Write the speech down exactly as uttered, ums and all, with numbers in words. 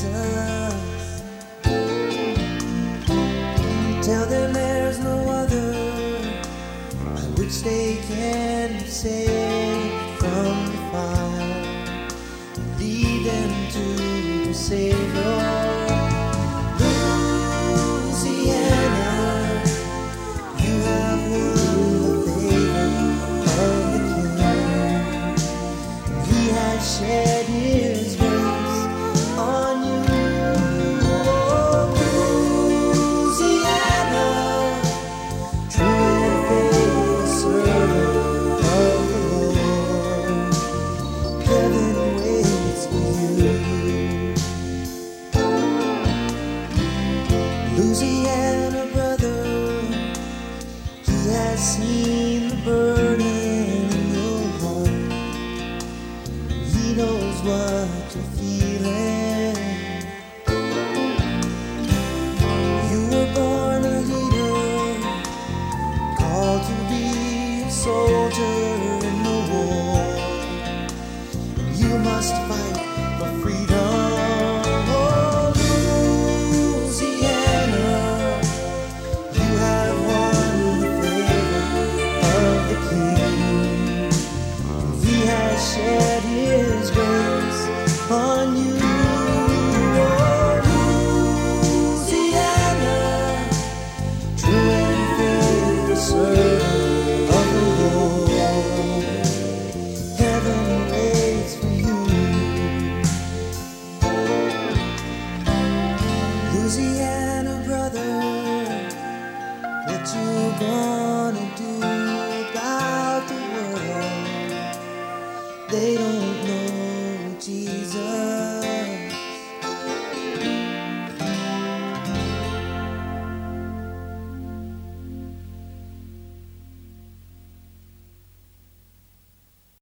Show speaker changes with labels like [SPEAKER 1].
[SPEAKER 1] Jesus. Tell them there's no other by which they can be saved from the fire. Lead them to the Savior. Louisiana, you have won the favor of the King. He has shed His grace on you. Oh, Louisiana, true and faithful servant of the Lord. Heaven waits for you. Louisiana brother, He has seen the burden in your heart. He knows what you're feeling. You were born a leader, called to be a soldier in the war. You must fight for freedom. Oh, Louisiana, you have won the favor of the King. He has shed His grace on you. Oh, Louisiana, true and faithful servant of the Lord. Heaven waits for you. Louisiana brother, what you gonna do?